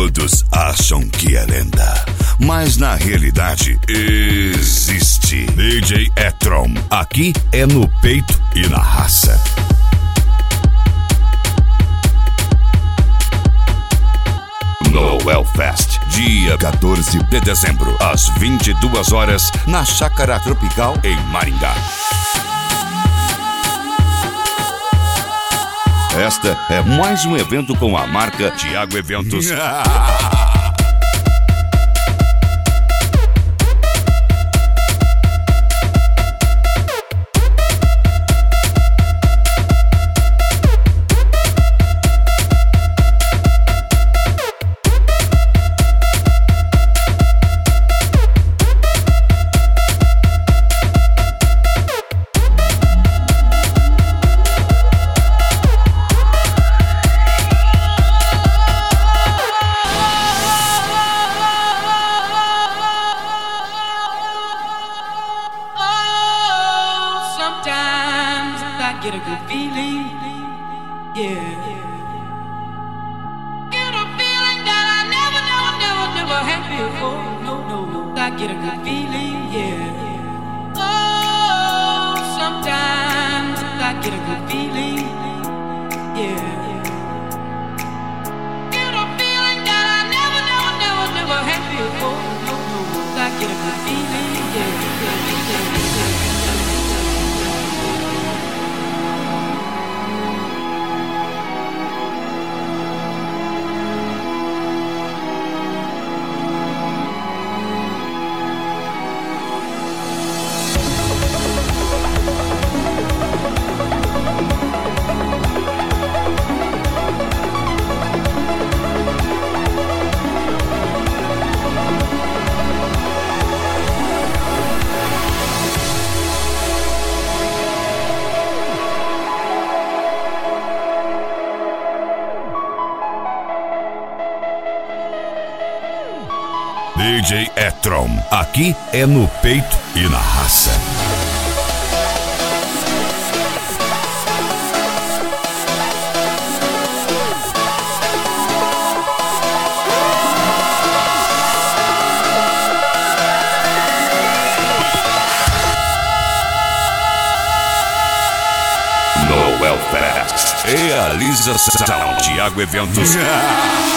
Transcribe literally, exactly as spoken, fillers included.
Todos acham que é lenda, mas na realidade existe. D J E-Tron, aqui é no peito e na raça. Noel Fest, dia quatorze de dezembro, às vinte e duas horas, na Chácara Tropical, em Maringá. Esta é mais um evento com a marca Thiago Eventos. Get a good feeling, yeah. Get a feeling that I never, never, never, never had before. No, no, no. I get a good feeling, yeah. Oh, sometimes I get a good feeling, yeah. Get a feeling that I never, never, never, never had before. No, no, no. I get a good feeling, yeah, yeah, yeah, yeah. D J E-Tron, aqui é no peito e na raça. Noel Fest, realização Thiago Eventos.